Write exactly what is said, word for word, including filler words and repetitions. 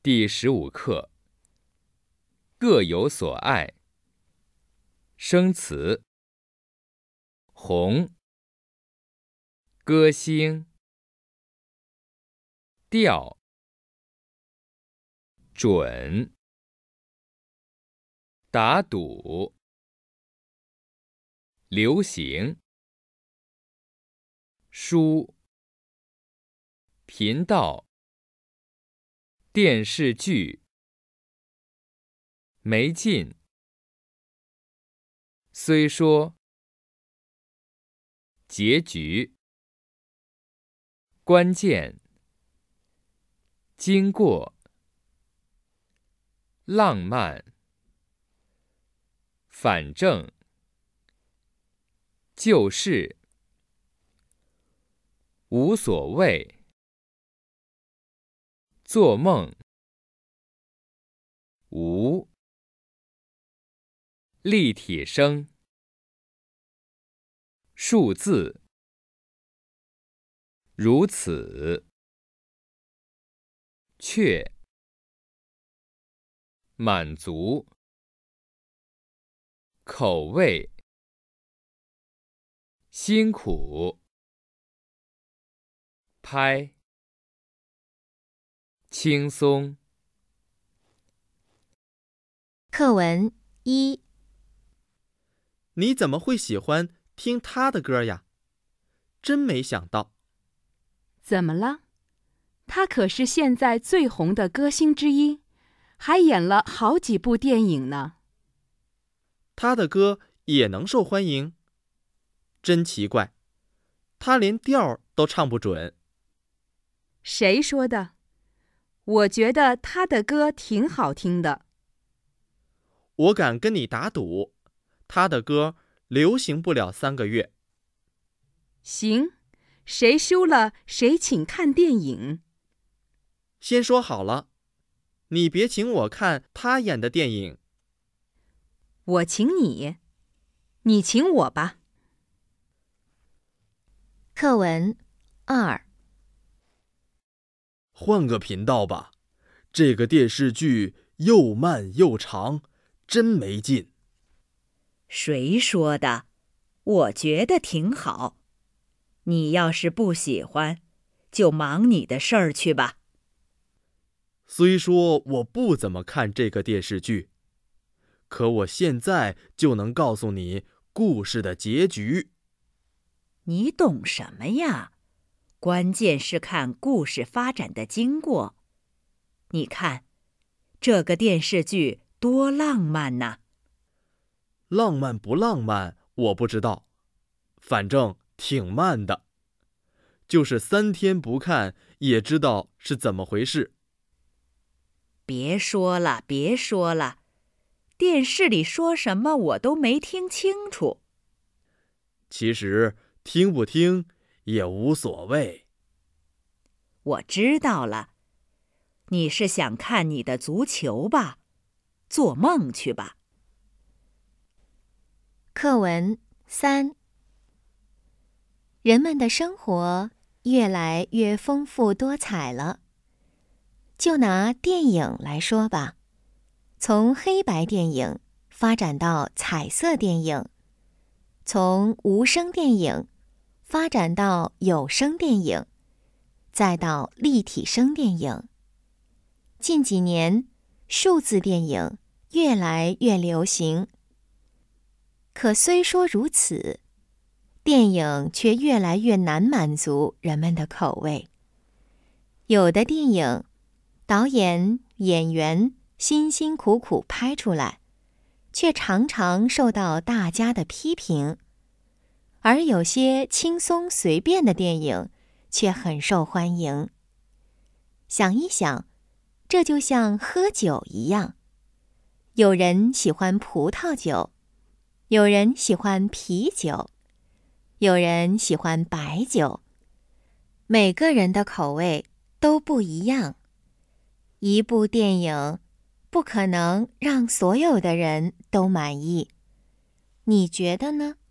第十五课，各有所爱。生词：红、歌星、调、准、打赌、流行、书、频道、电视剧、没劲、虽说、结局、关键、经过、浪漫、反正、就是、无所谓、做梦、无、立体声、数字、如此、却、满足、口味、辛苦、拍、轻松。 课文一。 你怎么会喜欢听他的歌呀？真没想到。 怎么了？他可是现在最红的歌星之一，还演了好几部电影呢。 他的歌也能受欢迎？真奇怪，他连调都唱不准。 谁说的？我觉得他的歌挺好听的。 我敢跟你打赌，他的歌流行不了三个月。 行，谁输了谁请看电影。 先说好了，你别请我看他演的电影。 我请你，你请我吧。 课文二。 换个频道吧，这个电视剧又慢又长，真没劲。 谁说的？我觉得挺好。你要是不喜欢，就忙你的事儿去吧。 虽说我不怎么看这个电视剧，可我现在就能告诉你故事的结局。 你懂什么呀？关键是看故事发展的经过。你看，这个电视剧多浪漫呐！ 浪漫不浪漫我不知道，反正挺慢的，就是三天不看也知道是怎么回事。 别说了，别说了，电视里说什么我都没听清楚。 其实听不听也无所谓。 我知道了，你是想看你的足球吧？做梦去吧。 课文三。人们的生活越来越丰富多彩了。就拿电影来说吧，从黑白电影发展到彩色电影，从无声电影发展到有声电影，再到立体声电影。近几年，数字电影越来越流行。可虽说如此，电影却越来越难满足人们的口味。有的电影，导演、演员辛辛苦苦拍出来，却常常受到大家的批评；而有些轻松随便的电影，却很受欢迎。想一想，这就像喝酒一样，有人喜欢葡萄酒，有人喜欢啤酒，有人喜欢白酒，每个人的口味都不一样。一部电影不可能让所有的人都满意，你觉得呢？